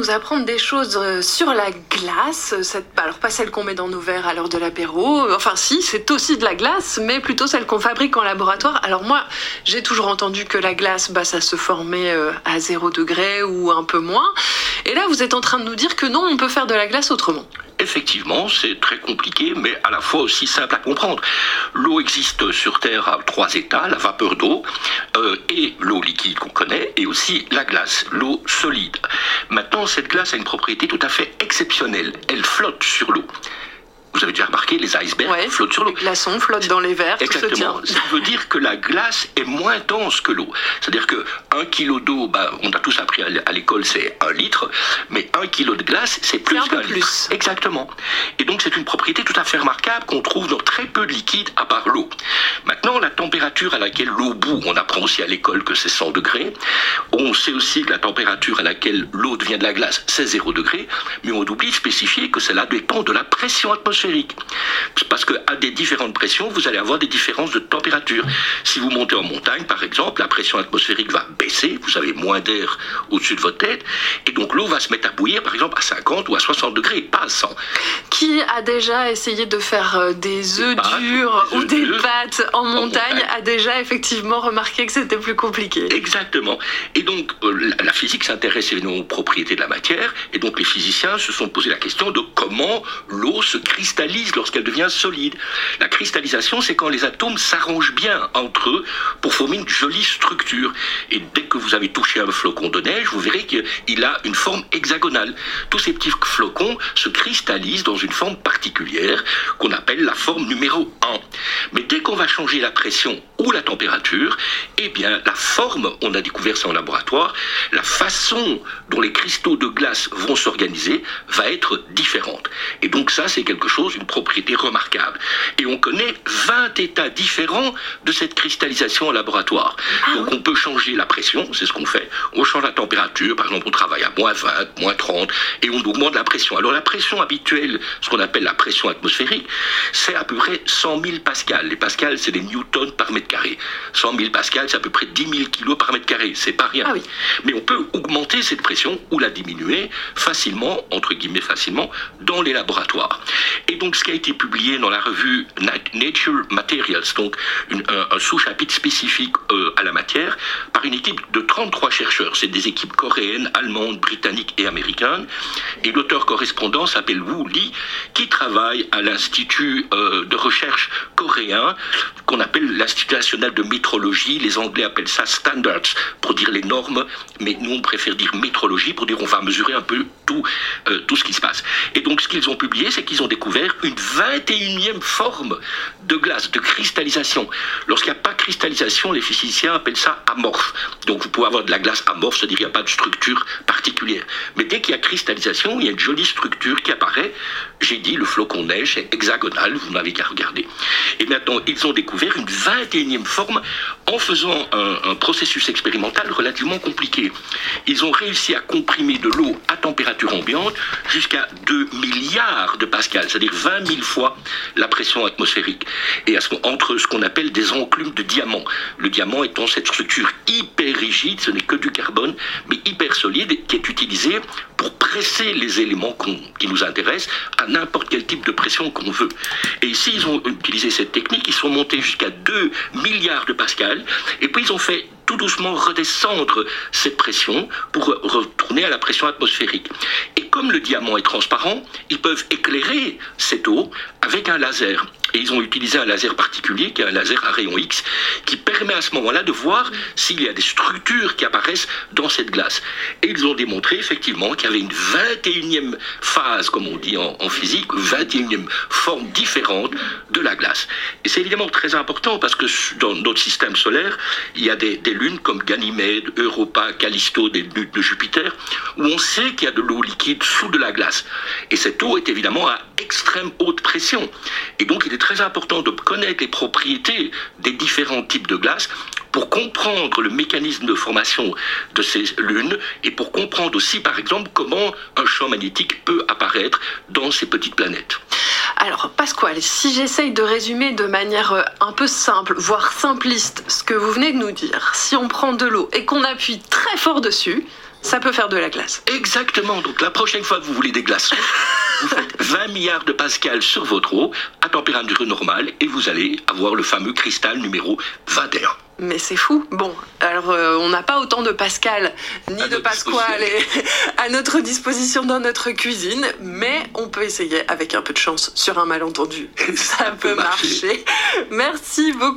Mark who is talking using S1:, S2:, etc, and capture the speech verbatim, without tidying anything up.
S1: nous apprendre des choses sur la glace. Cette, alors pas celle qu'on met dans nos verres à l'heure de l'apéro. Enfin si, c'est aussi de la glace, mais plutôt celle qu'on fabrique en laboratoire. Alors moi, j'ai toujours entendu que la glace, bah, ça se formait à zéro degré ou un peu moins. Et là, vous êtes en train de nous dire que non, on peut faire de la glace autrement.
S2: Effectivement, c'est très compliqué, mais à la fois aussi simple à comprendre. L'eau existe sur Terre à trois états, la vapeur d'eau, euh, et l'eau liquide qu'on connaît, et aussi la glace, l'eau solide. Maintenant, cette glace a une propriété tout à fait exceptionnelle. Elle flotte sur l'eau. Vous avez déjà remarqué, les icebergs ouais, flottent sur l'eau.
S1: Les glaçons flottent dans les verres,
S2: exactement.
S1: Tout se tient.
S2: Ça veut dire que la glace est moins dense que l'eau. C'est-à-dire que un kilo d'eau, bah, on a tous appris à l'école, c'est un litre, mais un kilo de glace, c'est plus qu'un litre. Plus. Exactement. Et donc c'est une propriété tout à fait remarquable qu'on trouve dans très peu de liquide à part l'eau. Maintenant, la température à laquelle l'eau bout, on apprend aussi à l'école que c'est cent degrés. On sait aussi que la température à laquelle l'eau devient de la glace, c'est zéro degré, mais on oublie de spécifier que cela dépend de la pression atmosphérique. Parce qu'à des différentes pressions, vous allez avoir des différences de température. Si vous montez en montagne, par exemple, la pression atmosphérique va baisser, vous avez moins d'air au-dessus de votre tête, et donc l'eau va se mettre à bouillir, par exemple, à cinquante ou à soixante degrés, pas à cent.
S1: Qui a déjà essayé de faire des œufs durs des ou des durs, pâtes en montagne, en montagne a déjà effectivement remarqué que c'était plus compliqué.
S2: Exactement. Et donc, euh, la physique s'intéresse évidemment aux propriétés de la matière, et donc les physiciens se sont posé la question de comment l'eau se cristallise lorsqu'elle devient solide. La cristallisation, c'est quand les atomes s'arrangent bien entre eux pour former une jolie structure. Et dès que vous avez touché un flocon de neige, vous verrez qu'il a une forme hexagonale. Tous ces petits flocons se cristallisent dans une forme particulière qu'on appelle la forme numéro un. Mais dès qu'on va changer la pression ou la température, eh bien, la forme, on a découvert ça en laboratoire, la façon dont les cristaux de glace vont s'organiser va être différente. Et donc ça, c'est quelque chose, une propriété remarquable. Et on connaît vingt états différents de cette cristallisation en laboratoire. Ah, donc oui. On peut changer la pression, c'est ce qu'on fait. On change la température, par exemple, on travaille à moins vingt, moins trente, et on augmente la pression. Alors la pression habituelle, ce qu'on appelle la pression atmosphérique, c'est à peu près cent mille pascals. Les pascals, c'est des newtons par mètre carré. cent mille pascals, c'est à peu près dix mille kilos par mètre carré. C'est pas rien. Ah, oui. Mais on peut augmenter cette pression ou la diminuer facilement, entre guillemets facilement, dans les laboratoires. Et donc, ce qui a été publié dans la revue Nature Materials, donc une, un, un sous-chapitre spécifique euh, à la matière, par une équipe de trente-trois chercheurs. C'est des équipes coréennes, allemandes, britanniques et américaines. Et l'auteur correspondant s'appelle Woo Lee, qui travaille à l'Institut euh, de recherche coréen, qu'on appelle l'Institut national de métrologie. Les Anglais appellent ça standards, pour dire les normes, mais nous, on préfère dire métrologie, pour dire on va mesurer un peu tout, euh, tout ce qui se passe. Et donc, ce qu'ils ont publié, c'est qu'ils ont découvert une vingt et unième forme de glace, de cristallisation. Lorsqu'il n'y a pas de cristallisation, les physiciens appellent ça amorphe. Donc vous pouvez avoir de la glace amorphe, c'est-à-dire qu'il n'y a pas de structure particulière. Mais dès qu'il y a cristallisation, il y a une jolie structure qui apparaît. J'ai dit, le flocon de neige est hexagonal, vous n'avez qu'à regarder. Et maintenant, ils ont découvert une vingt et unième forme en faisant un, un processus expérimental relativement compliqué. Ils ont réussi à comprimer de l'eau à température ambiante jusqu'à deux milliards de pascal, c'est-à-dire vingt mille fois la pression atmosphérique. Et à ce, entre ce qu'on appelle des enclumes de diamant. Le diamant étant cette structure hyper rigide, ce n'est que du carbone, mais hyper solide, qui est utilisée pour presser les éléments qu'on, qui nous intéressent à n'importe quel type de pression qu'on veut. Et ici, ils ont utilisé cette technique, ils sont montés jusqu'à deux milliards de pascal, et puis ils ont fait tout doucement redescendre cette pression pour retourner à la pression atmosphérique. Et comme le diamant est transparent, ils peuvent éclairer cette eau avec un laser. Et ils ont utilisé un laser particulier, qui est un laser à rayon X, qui permet à ce moment-là de voir s'il y a des structures qui apparaissent dans cette glace. Et ils ont démontré effectivement qu'il y avait une vingt et unième phase, comme on dit en, en physique, vingt et unième forme différente de la glace. Et c'est évidemment très important parce que dans notre système solaire, il y a des, des lunes comme Ganymède, Europa, Callisto, des lunes de Jupiter, où on sait qu'il y a de l'eau liquide sous de la glace. Et cette eau est évidemment à extrême haute pression. Et donc il est très important de connaître les propriétés des différents types de glace pour comprendre le mécanisme de formation de ces lunes et pour comprendre aussi, par exemple, comment un champ magnétique peut apparaître dans ces petites planètes.
S1: Alors, Pasquale, si j'essaye de résumer de manière un peu simple, voire simpliste, ce que vous venez de nous dire, si on prend de l'eau et qu'on appuie très fort dessus, ça peut faire de la glace.
S2: Exactement. Donc la prochaine fois que vous voulez des glaçons, vous faites vingt milliards de pascal sur votre eau à température normale et vous allez avoir le fameux cristal numéro vingt et un.
S1: Mais c'est fou. Bon, alors euh, on n'a pas autant de Pascal ni
S2: à
S1: de Pasquale à notre disposition dans notre cuisine, mais on peut essayer avec un peu de chance sur un malentendu. Ça peut marcher. Merci beaucoup.